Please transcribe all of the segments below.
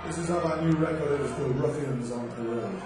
This is our new record, it was called Ruffians on Parade.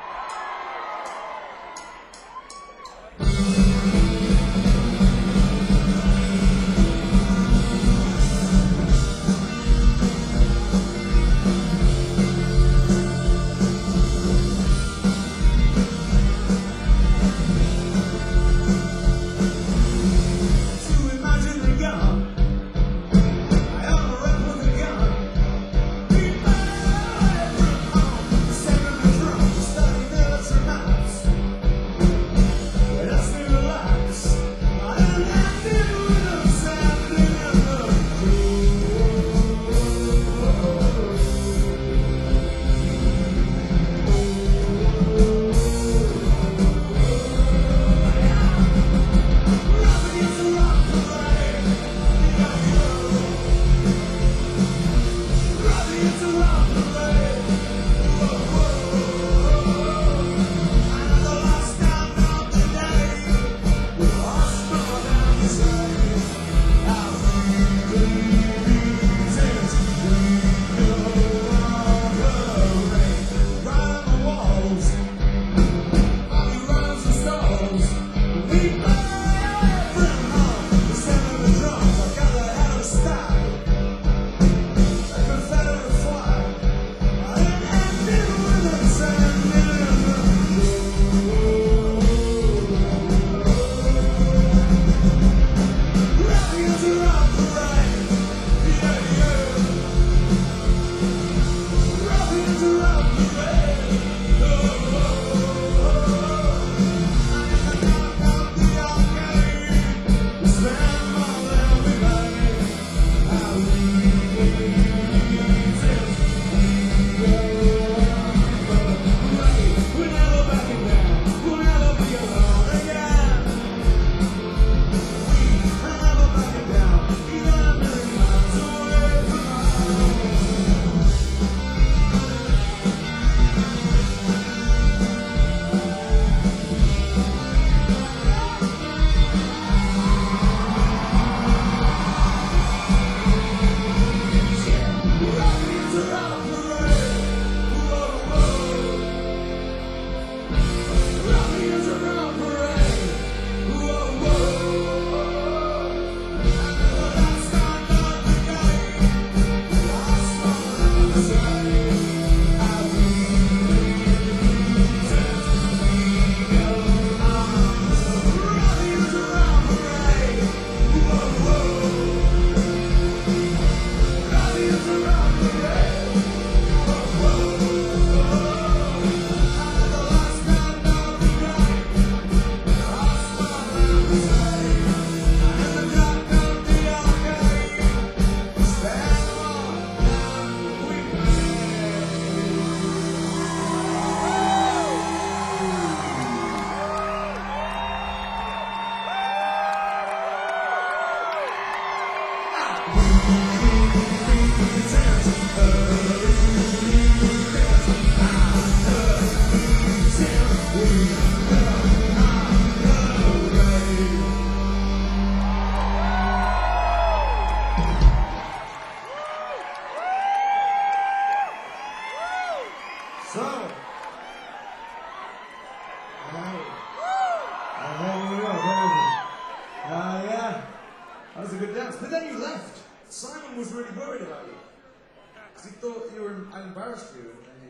But then you left. Simon was really worried about you. Because he thought you were embarrassed you.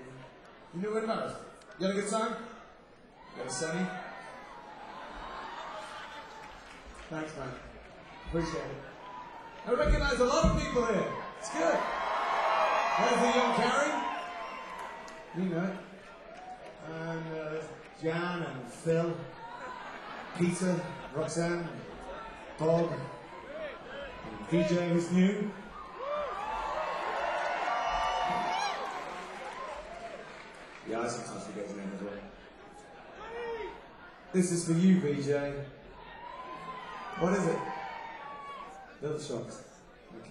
You knew you were embarrassed. You had a good time? You had a semi? Thanks, man. Appreciate it. I recognize a lot of people here. It's good. There's the young Karen. You know it. And Jan and Phil, Peter, Roxanne, Bob, and VJ who's new. Yeah, I sometimes forget his name as well. This is for you, VJ. What is it? Little Shots. Okay.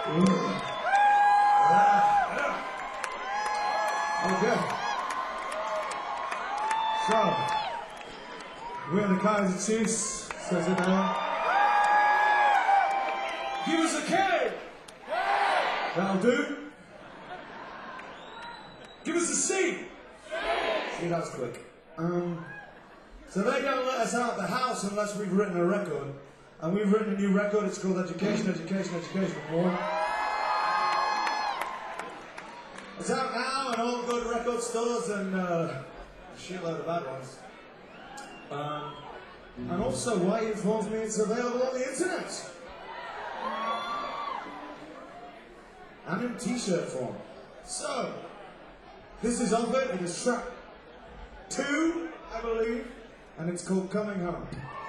Okay. So, we're the Kaiser Chiefs. Says it now. Give us a K. That'll do. Give us a C. See, that was quick. So they don't let us out the house unless we've written a record. And we've written a new record. It's called Education, Education, Education War. It's out now in all good record stores and a shitload of bad ones. And also, White informs me it's available on the internet. And in t-shirt form. So, this is of it. It is track 2, I believe, and it's called Coming Home.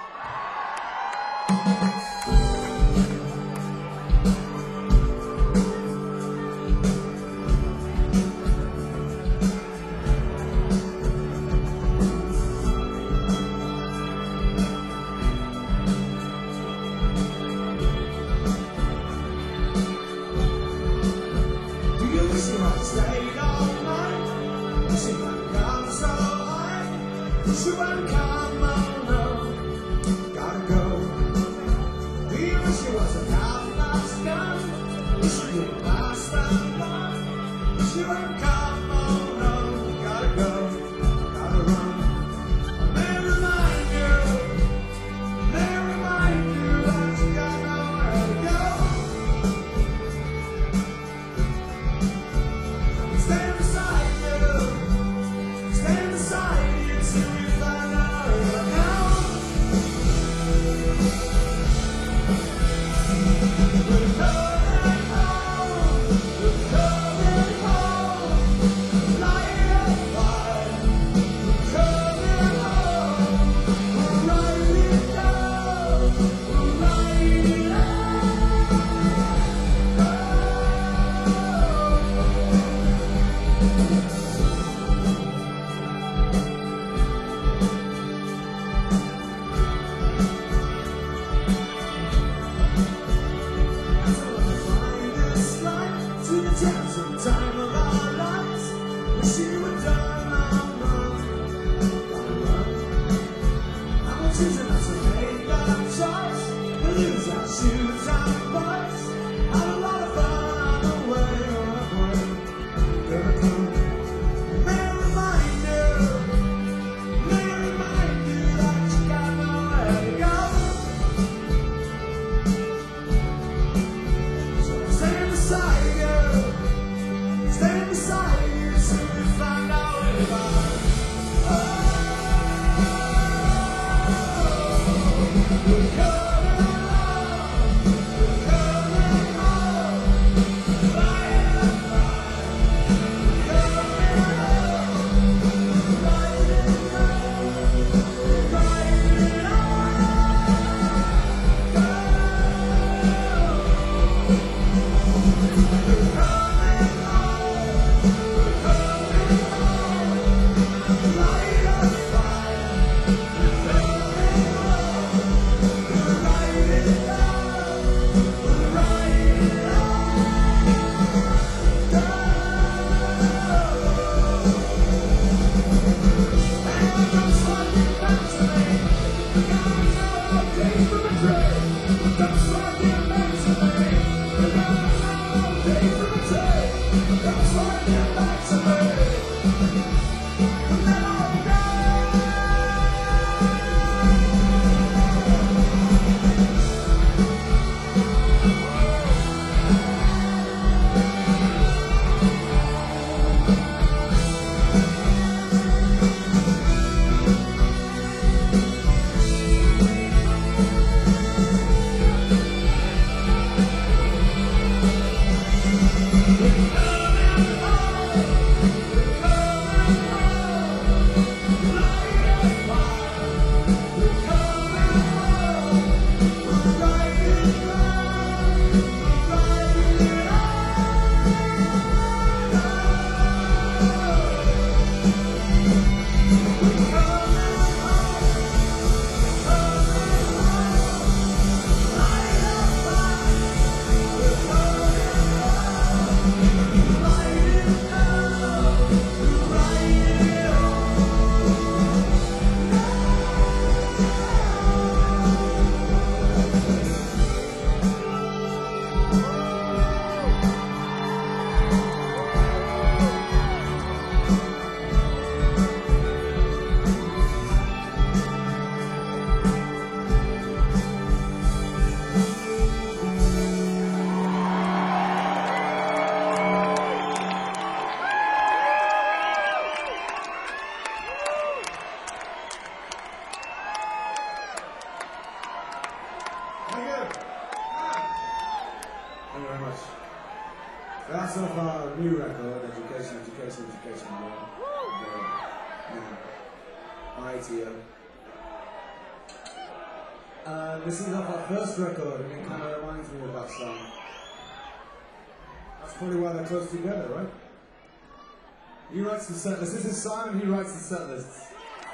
Wish you would come on home, gotta go. Do you wish you was a half-past gun? Wish you would pass that one. Wish you would come on home, gotta go, gotta run. And they remind you that you got nowhere to go. Stand beside you till you find out now. We're coming home, light a fire. We're coming home, we're riding it down, we're riding it out. Chance of the time of our lives. Wish you were done, I'm gonna run. I'm choosing not to make that choice. We lose our shoes, our butts. Have a lot of fun on the way. Gonna come. May remind you that you got nowhere to go. So stand beside you. Stand beside you till we find out about it. We're coming home, light a fire. We're coming home, light it Thank you. Thank you very much. That's off our new record, Education, Education, Education. ITO. This is off our first record, and it kind of reminds me of that song. That's probably why they're close together, right? He writes the set lists. This is Simon, he writes the set lists.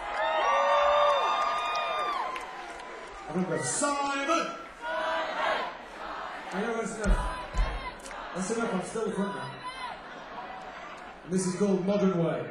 I think we're Simon! I know that's enough. That's enough, I'm still front now. And this is called Modern Way.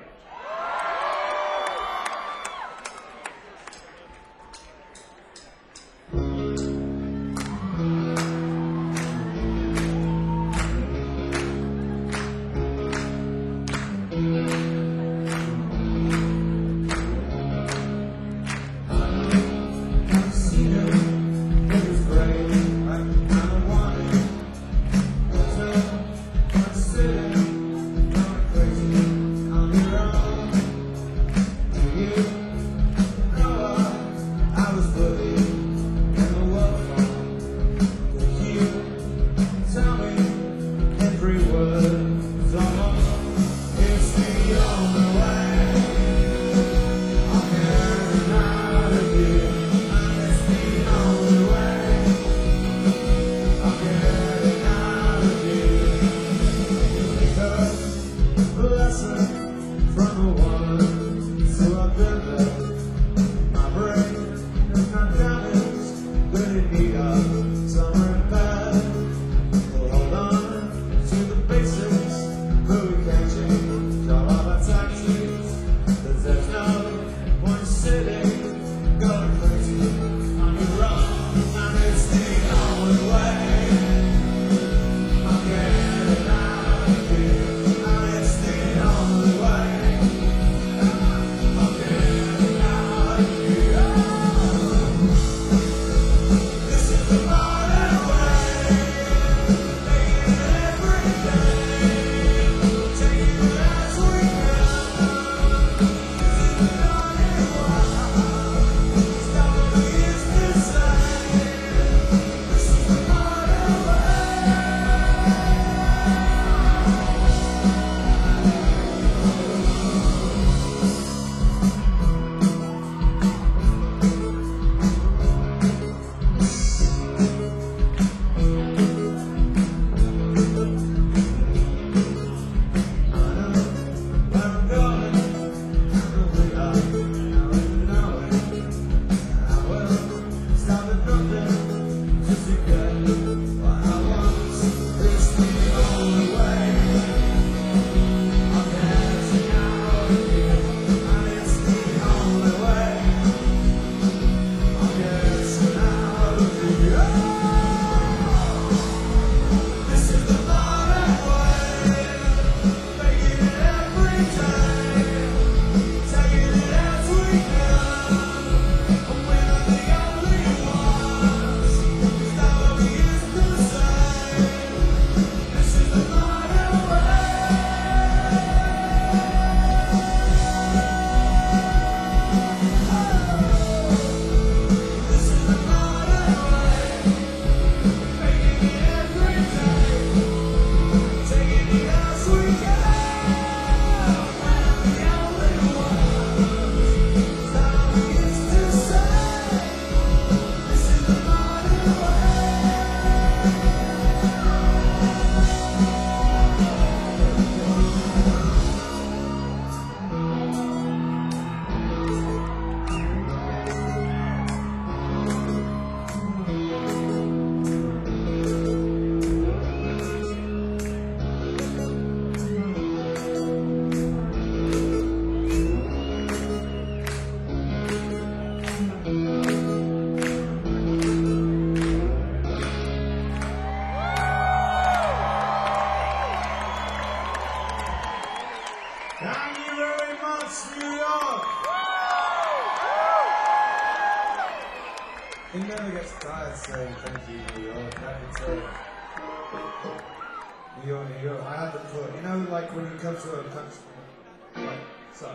He never gets tired saying thank you, New York. New York, New York. I had to put, you know, like when you come to a country. Right, so,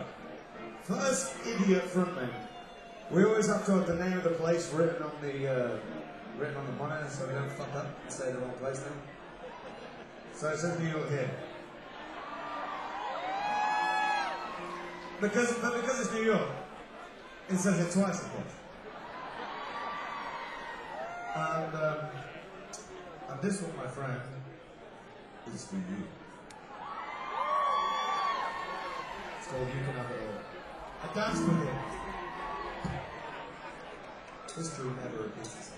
first idiot frontman. We always have to have the name of the place written on the written on the monitor so we don't fuck up and say the wrong place now. So it says New York here. Because it's New York, it says it twice, of course. And this one, my friend, is for you. It's called You Can Have It All. I danced with it. History never repeats itself.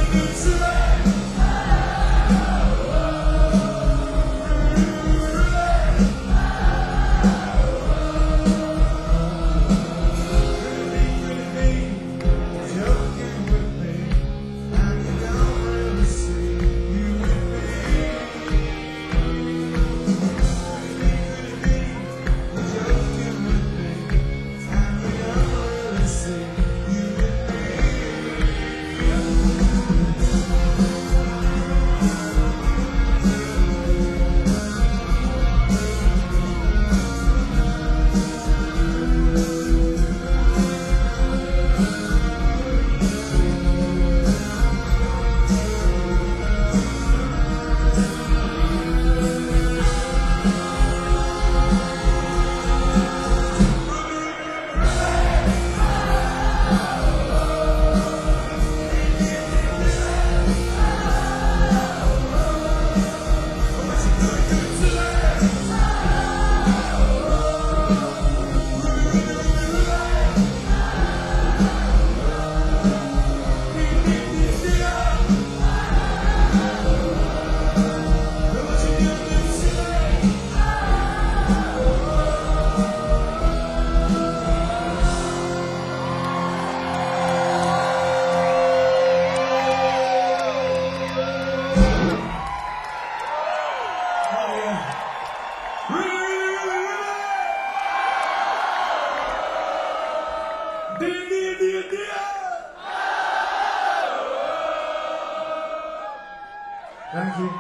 Thank you.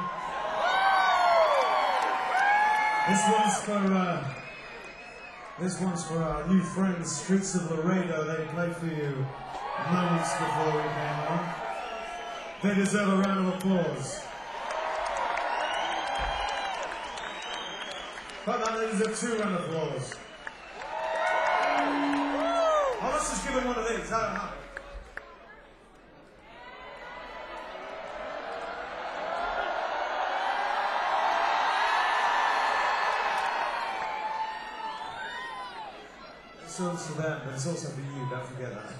This one's for our new friends, Streets of Laredo. They played for you moments before we came on. They deserve a round of applause. But now they deserve 2 round of applause. Oh, let's just give them one of these. I don't know. This one's for them, but it's also for you, don't forget that.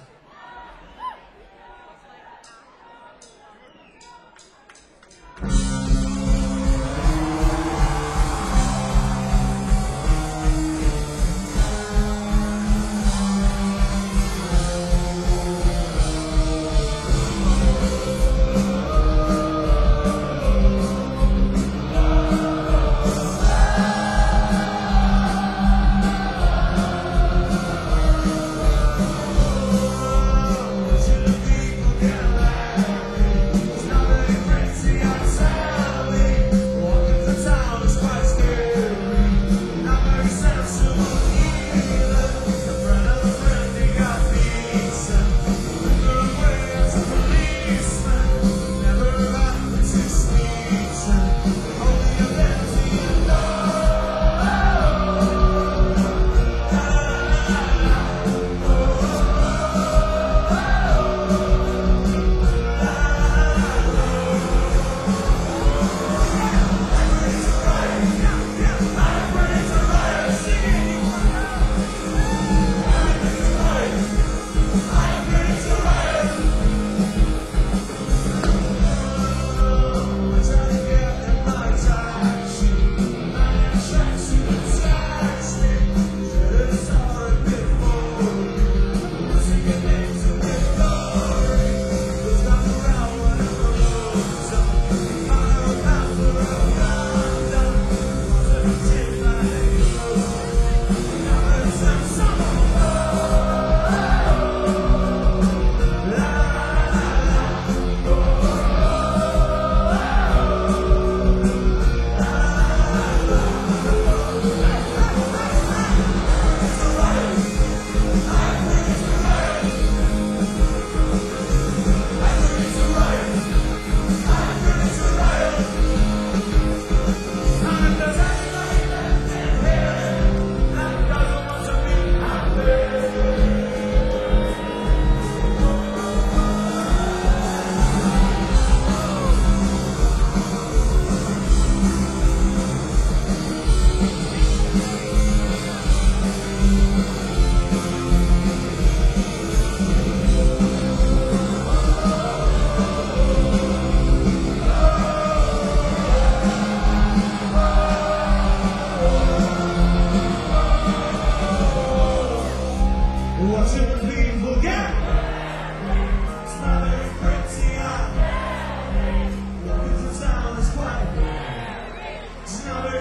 It's not very crazy outside.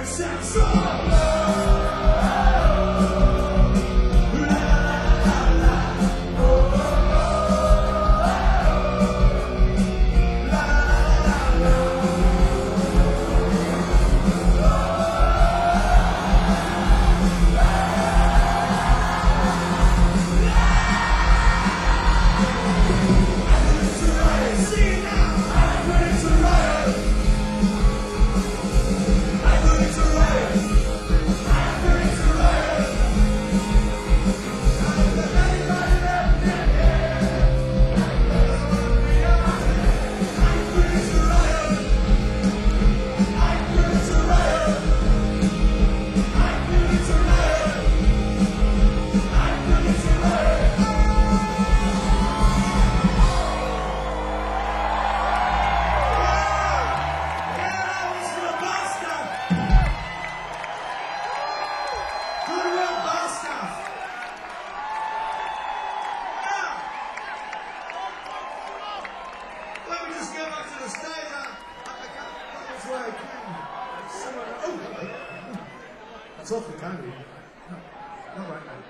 It's awfully kind of you. No, not right now.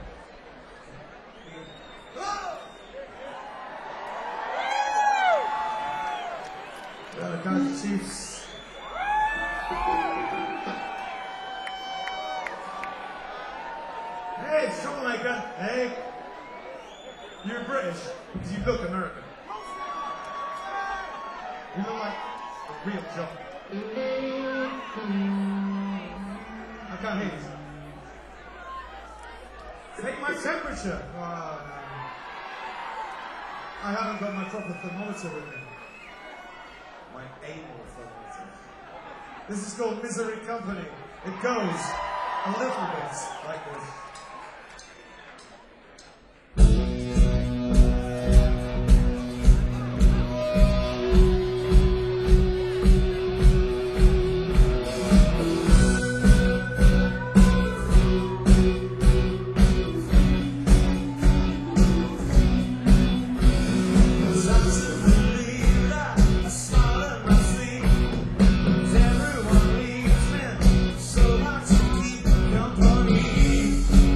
No. The Kaiser Chiefs. Hey, troublemaker. Hey. You're British, because you look American. You look like a real jock. I can't hear you. Take my temperature. Oh, no. I haven't got my proper thermometer with me. My anal thermometer. This is called Misery Company. It goes a little bit like this. Everyone leaves me, so I to keep company.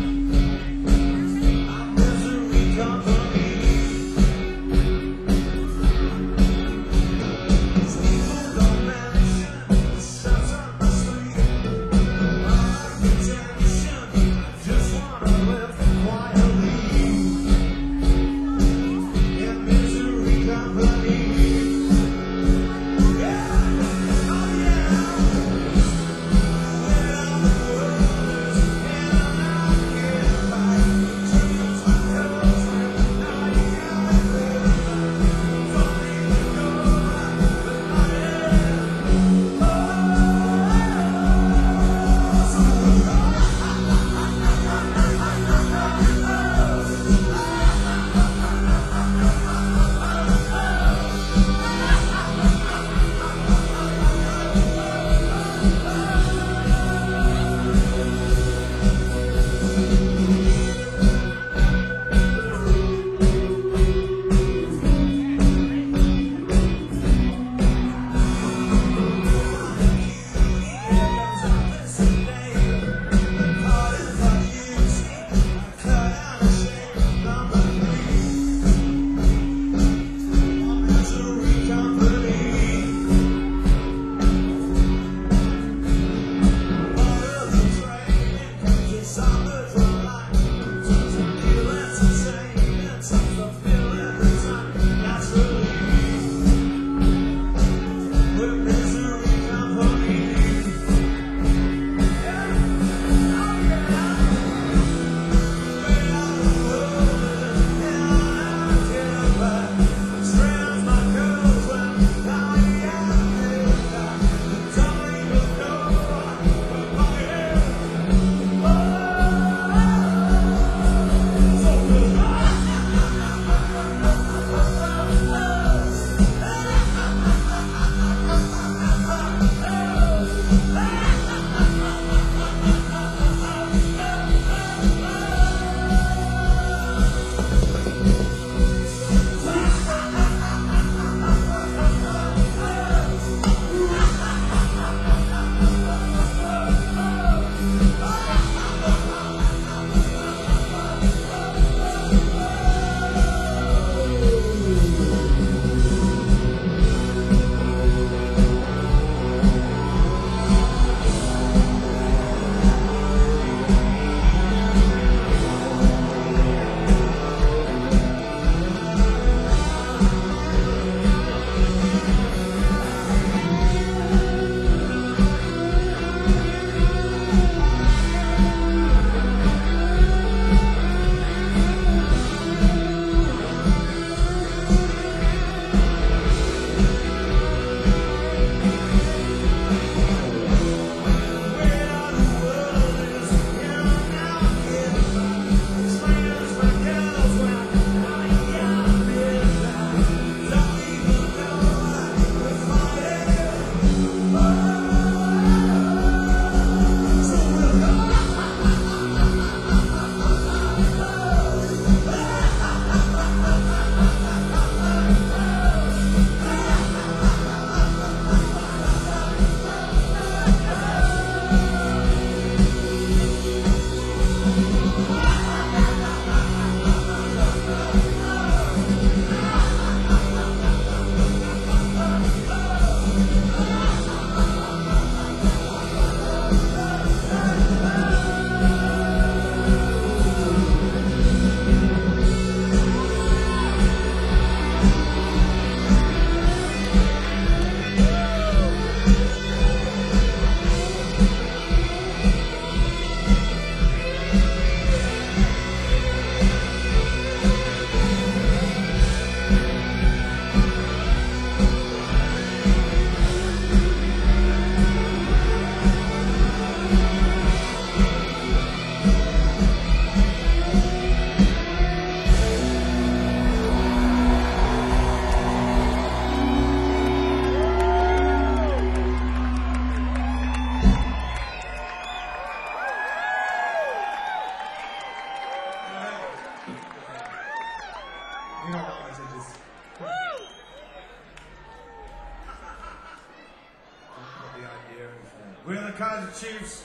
We're the Kaiser Chiefs.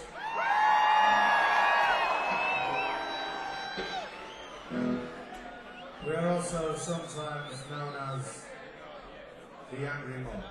We are also sometimes known as the Angry Mob.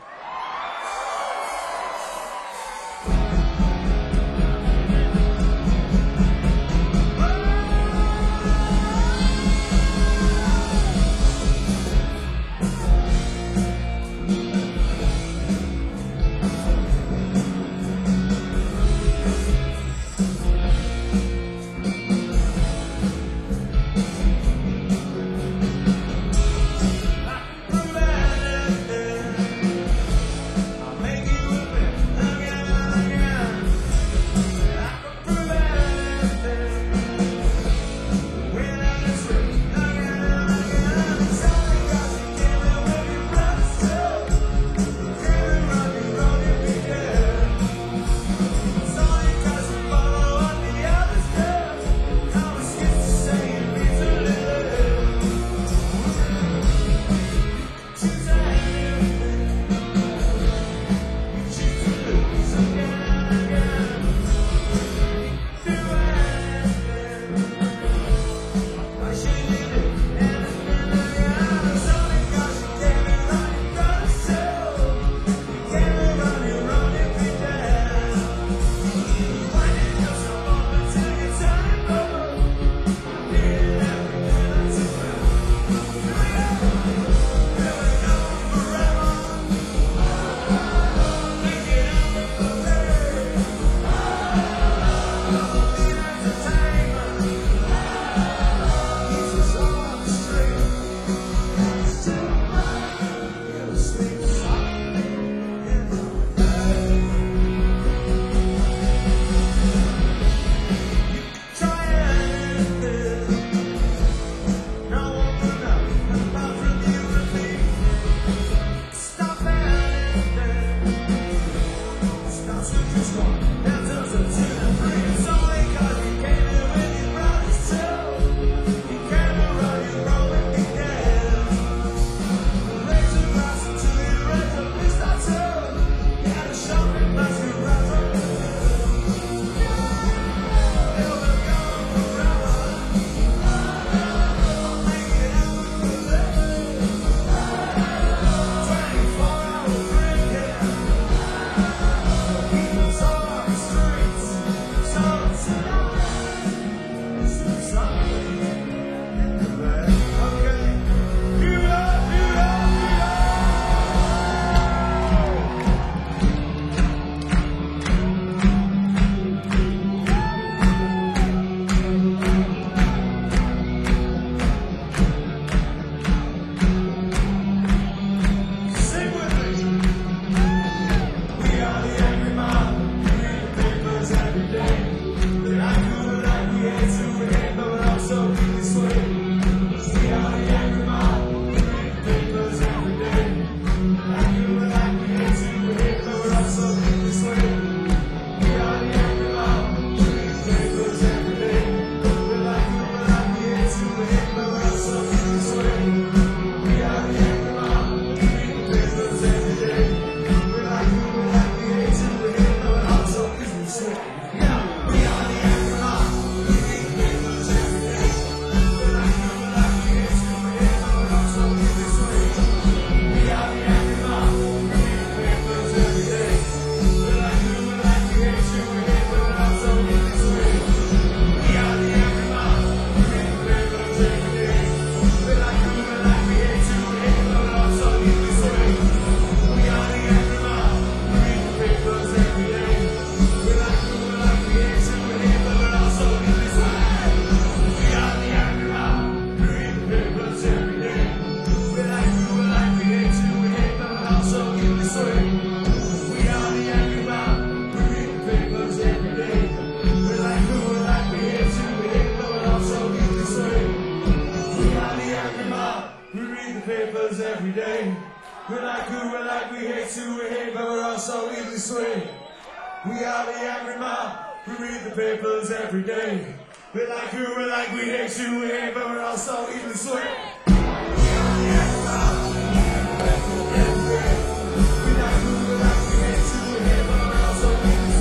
papers every day. We like who we like, we hate who we hate, but we're all so easily swayed. We are the angry mob, we read the papers every day. We like who we like, we hate who we hate, but we're all so easily swayed. We are the angry mob, we read the papers every day. We like who we like, we hate who we hate, but we're all so easily swayed.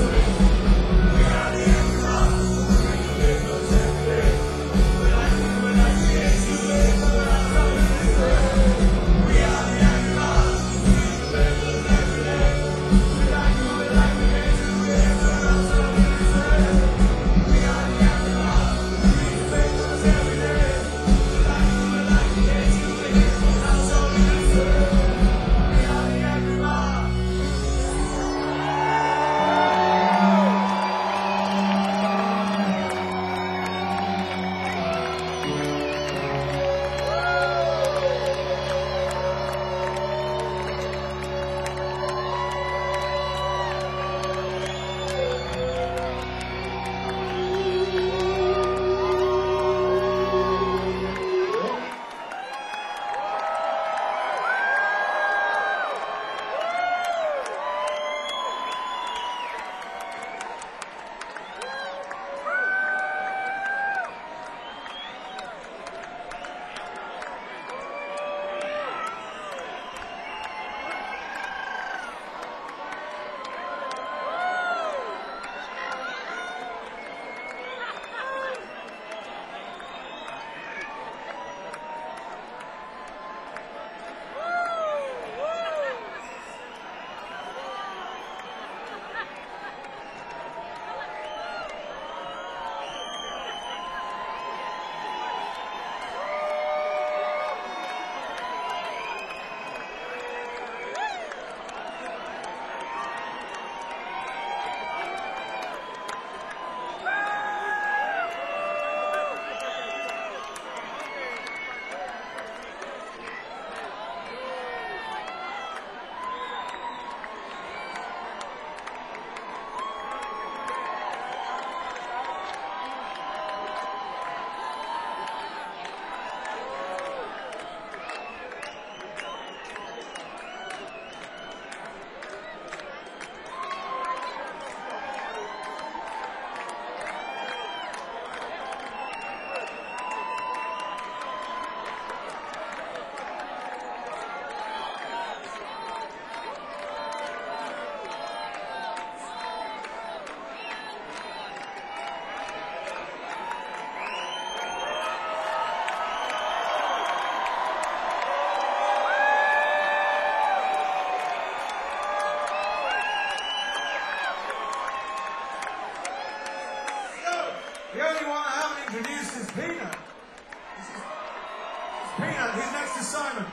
only one I haven't introduced is Peanut. This is Peanut, he's next to Simon.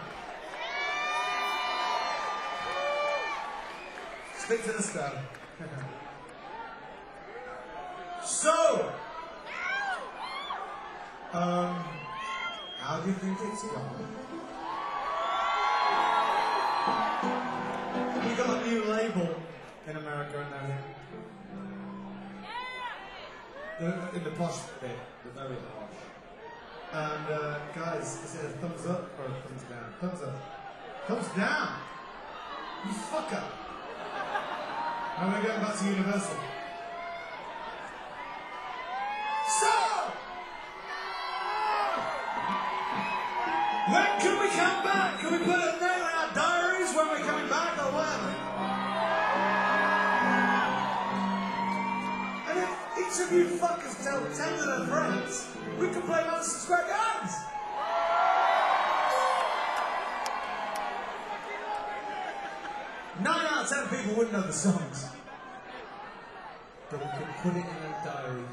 Stick to the stone. So, how do you think it's gone? We got a new label in America and everything. In the posh bit, the very posh. And guys, is it a thumbs up or a thumbs down? Thumbs up. Thumbs down? You fucker. And we're going back to Universal. So! When can we come back? Can we put a note in our diaries when we're coming back or whatever? And if each of you fuckers tell 10 of their friends, we can play Madison Square Gardens! Nine out of 10 people wouldn't know the songs. But we can put it in a diary.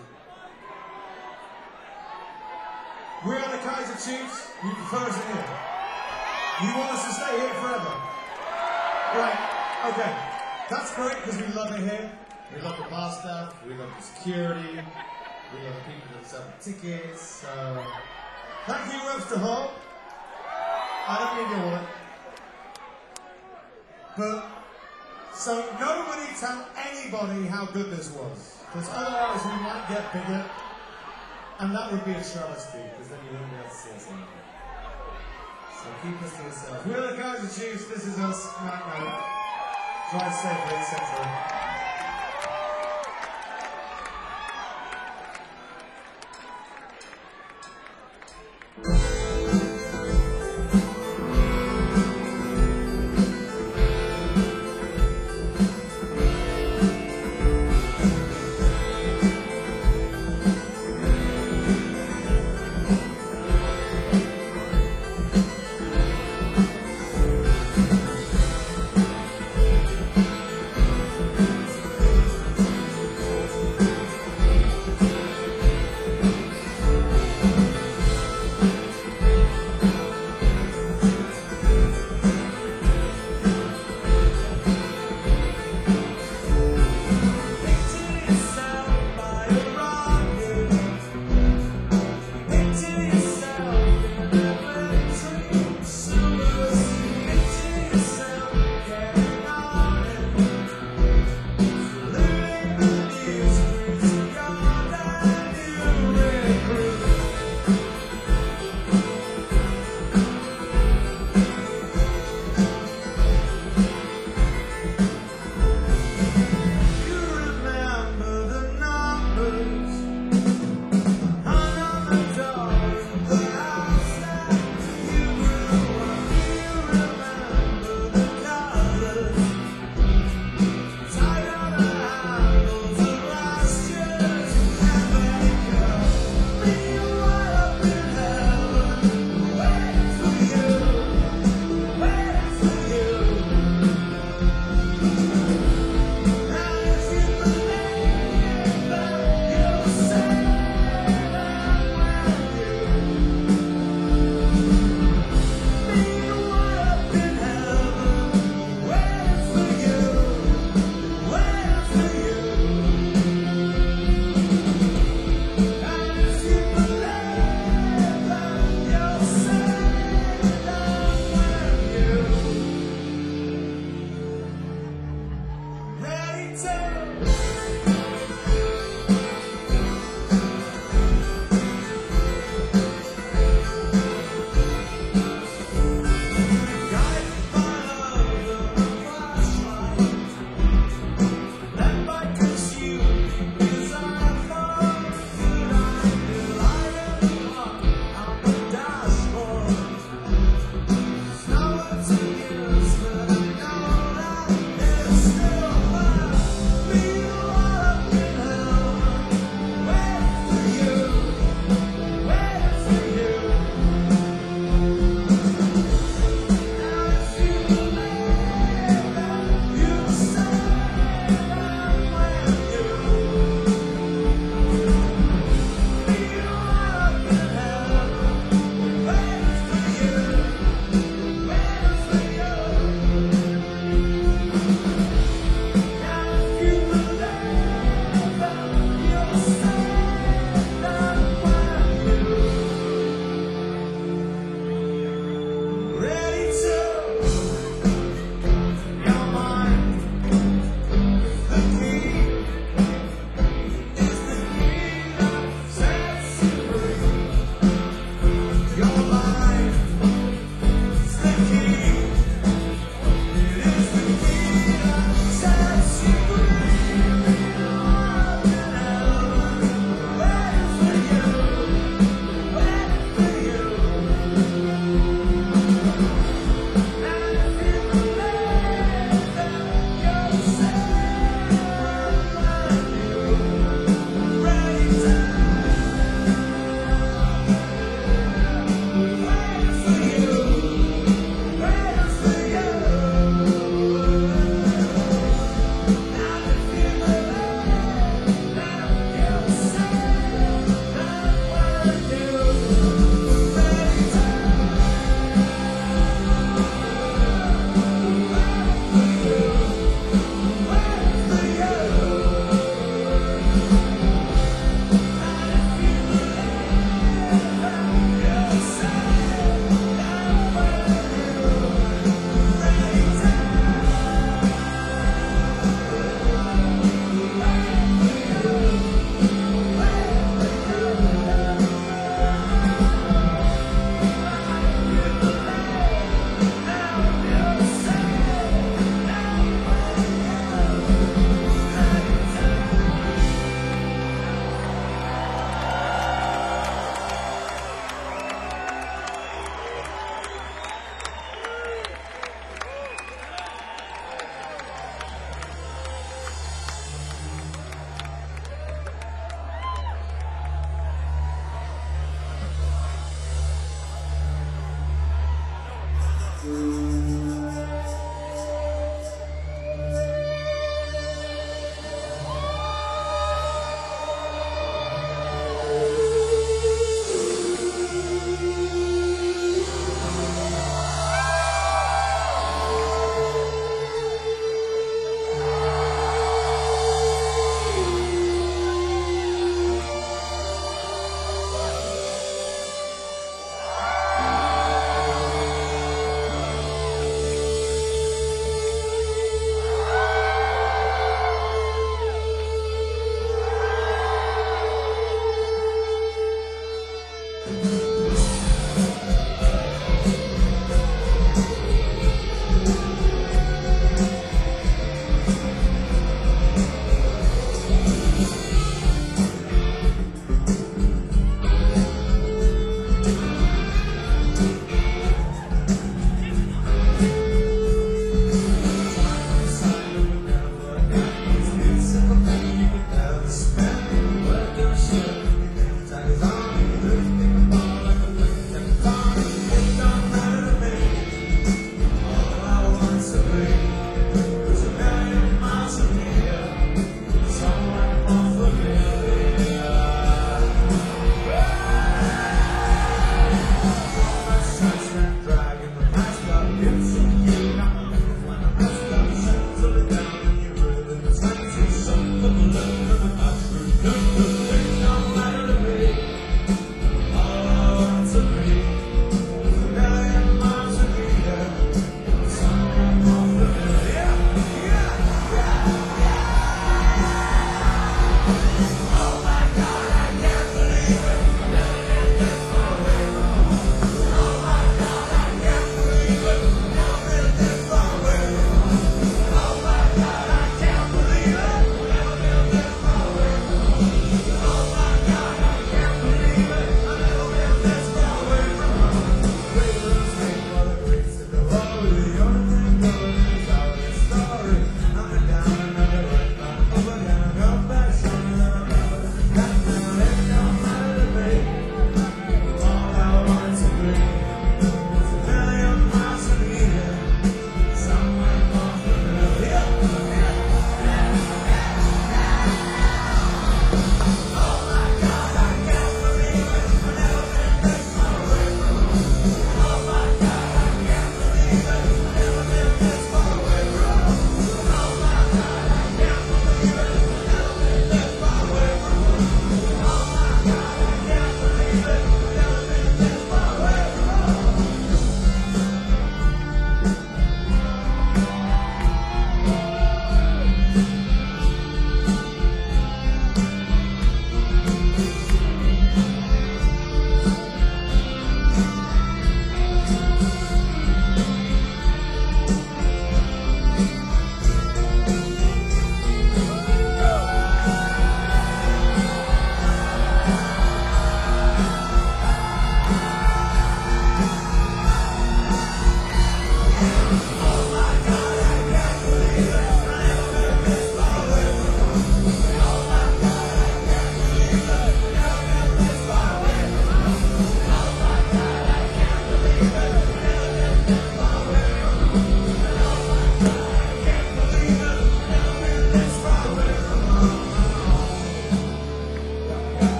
We are the Kaiser Chiefs. You prefer us here. You want us to stay here forever. Right, okay. That's great because we love it here. We love the bar staff. We love the security. We love the people that sell the tickets. Thank you, Webster Hall. I don't need your wallet. But, so nobody tell anybody how good this was. Because otherwise we might get bigger. And that would be a travesty, because then you wouldn't be able to see us anymore. So keep us to yourself. We're the Kaiser Chiefs, this is us, night night. Drive safely, etc.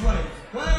wave. Go ahead.